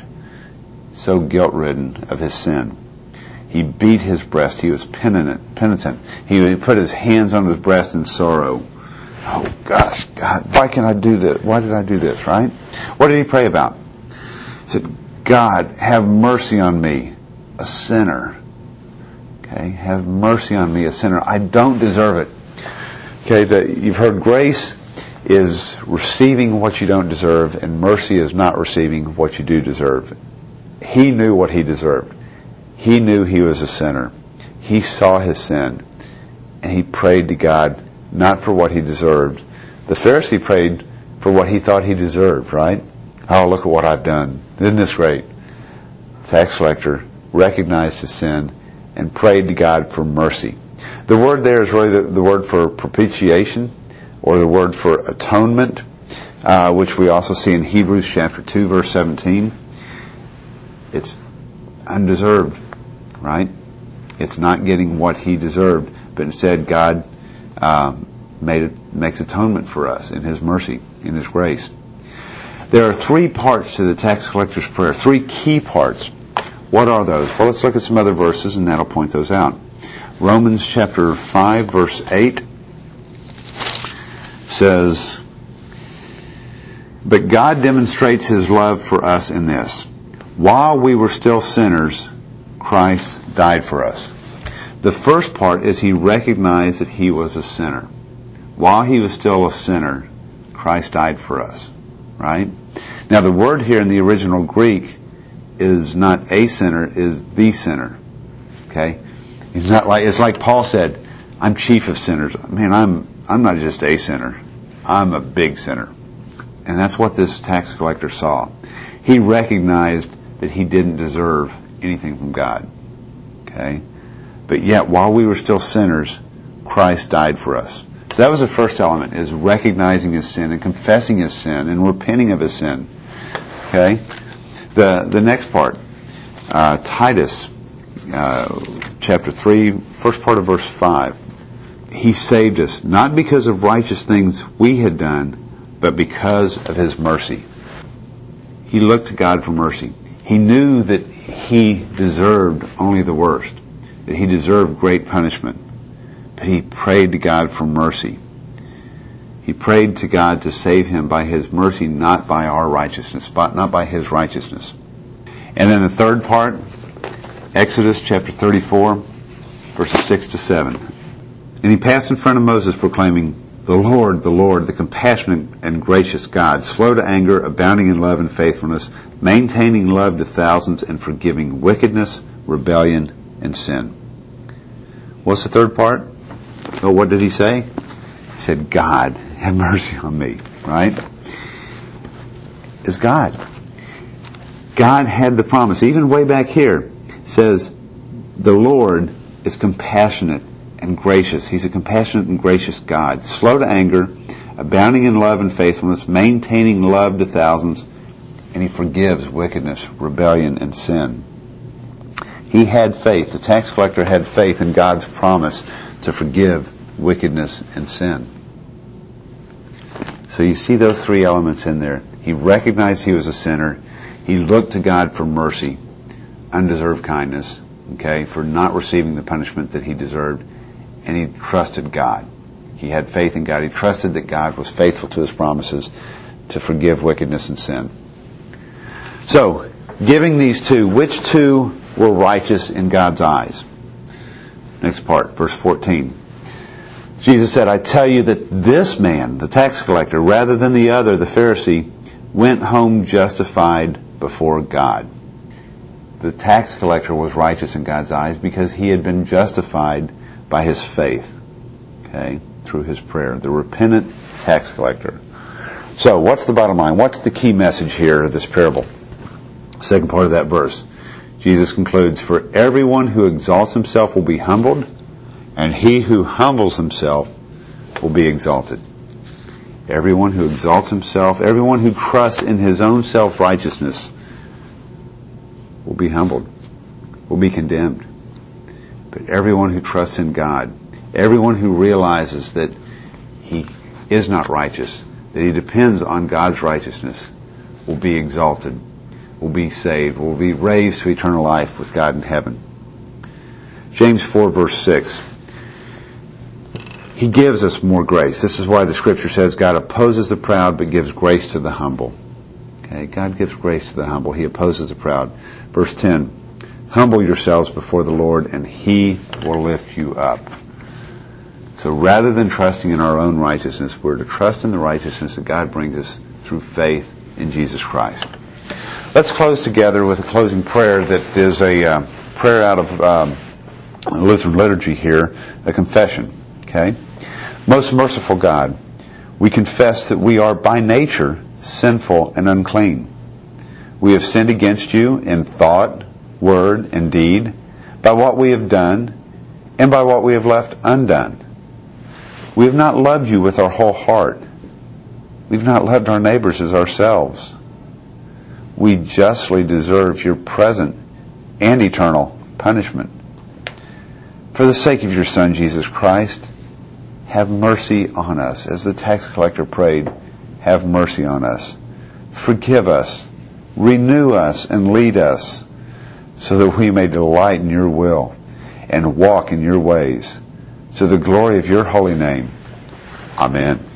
so guilt-ridden of his sin. He beat his breast. He was penitent. penitent. He put his hands on his breast in sorrow. Oh, gosh, God, why can I do this? Why did I do this, right? What did he pray about? He said, God, have mercy on me, a sinner. Okay, have mercy on me, a sinner. I don't deserve it. Okay, the, you've heard grace is receiving what you don't deserve, and mercy is not receiving what you do deserve. He knew what he deserved. He knew he was a sinner. He saw his sin, and he prayed to God not for what he deserved. The Pharisee prayed for what he thought he deserved, right? Oh, look at what I've done. Isn't this great? The tax collector recognized his sin and prayed to God for mercy. The word there is really the, the word for propitiation, or the word for atonement, uh, which we also see in Hebrews chapter two, verse seventeen. It's undeserved, right? It's not getting what he deserved, but instead God um, made it, makes atonement for us in his mercy, in his grace. There are three parts to the tax collector's prayer, three key parts. What are those? Well, let's look at some other verses, and that'll point those out. Romans chapter five, verse eight says, "But God demonstrates his love for us in this: while we were still sinners, Christ died for us." The first part is he recognized that he was a sinner. While he was still a sinner, Christ died for us. Right? Now the word here in the original Greek is not a sinner, is the sinner. Okay? It's not like, it's like Paul said, I'm chief of sinners. Man, I'm, I'm not just a sinner. I'm a big sinner. And that's what this tax collector saw. He recognized that he didn't deserve anything from God. Okay? But yet, while we were still sinners, Christ died for us. So that was the first element, is recognizing his sin and confessing his sin and repenting of his sin. Okay? The the next part, uh, Titus, uh, chapter three, first part of verse five. He saved us, not because of righteous things we had done, but because of his mercy. He looked to God for mercy. He knew that he deserved only the worst, that he deserved great punishment. But he prayed to God for mercy. He prayed to God to save him by his mercy, not by our righteousness, but not by his righteousness. And then the third part, Exodus chapter thirty-four, verses six to seven. "And he passed in front of Moses, proclaiming, 'The Lord, the Lord, the compassionate and gracious God, slow to anger, abounding in love and faithfulness, maintaining love to thousands, and forgiving wickedness, rebellion, and sin.'" What's the third part? Well, what did he say? He said, "God, have mercy on me," right? It's God. God had the promise. Even way back here, it says, the Lord is compassionate and gracious. He's a compassionate and gracious God, slow to anger, abounding in love and faithfulness, maintaining love to thousands, and he forgives wickedness, rebellion, and sin. He had faith. The tax collector had faith in God's promise to forgive wickedness and sin. So you see those three elements in there. He recognized he was a sinner. He looked to God for mercy, undeserved kindness, okay, for not receiving the punishment that he deserved. and he trusted God. He had faith in God. He trusted that God was faithful to his promises to forgive wickedness and sin. So, giving these two, which two were righteous in God's eyes? Next part, verse fourteen. Jesus said, I tell you that this man, the tax collector, rather than the other, the Pharisee, went home justified before God. The tax collector was righteous in God's eyes because he had been justified by his faith, okay, through his prayer. The repentant tax collector. So, what's the bottom line? What's the key message here of this parable? Second part of that verse. Jesus concludes, for everyone who exalts himself will be humbled, and he who humbles himself will be exalted. Everyone who exalts himself, everyone who trusts in his own self-righteousness will be humbled, will be condemned. But everyone who trusts in God, everyone who realizes that he is not righteous, that he depends on God's righteousness, will be exalted, will be saved, will be raised to eternal life with God in heaven. James four verse six. He gives us more grace. This is why the scripture says God opposes the proud but gives grace to the humble. Okay, God gives grace to the humble. He opposes the proud. Verse ten. Humble yourselves before the Lord and he will lift you up. So rather than trusting in our own righteousness, we're to trust in the righteousness that God brings us through faith in Jesus Christ. Let's close together with a closing prayer that is a uh, prayer out of um, Lutheran liturgy here, a confession. Okay? Most merciful God, we confess that we are by nature sinful and unclean. We have sinned against you in thought, word, and deed, by what we have done and by what we have left undone. We have not loved you with our whole heart. We've not loved our neighbors as ourselves. We justly deserve your present and eternal punishment. For the sake of your Son, Jesus Christ, have mercy on us. As the tax collector prayed, have mercy on us. Forgive us, renew us, and lead us, so that we may delight in your will and walk in your ways, to the glory of your holy name. Amen.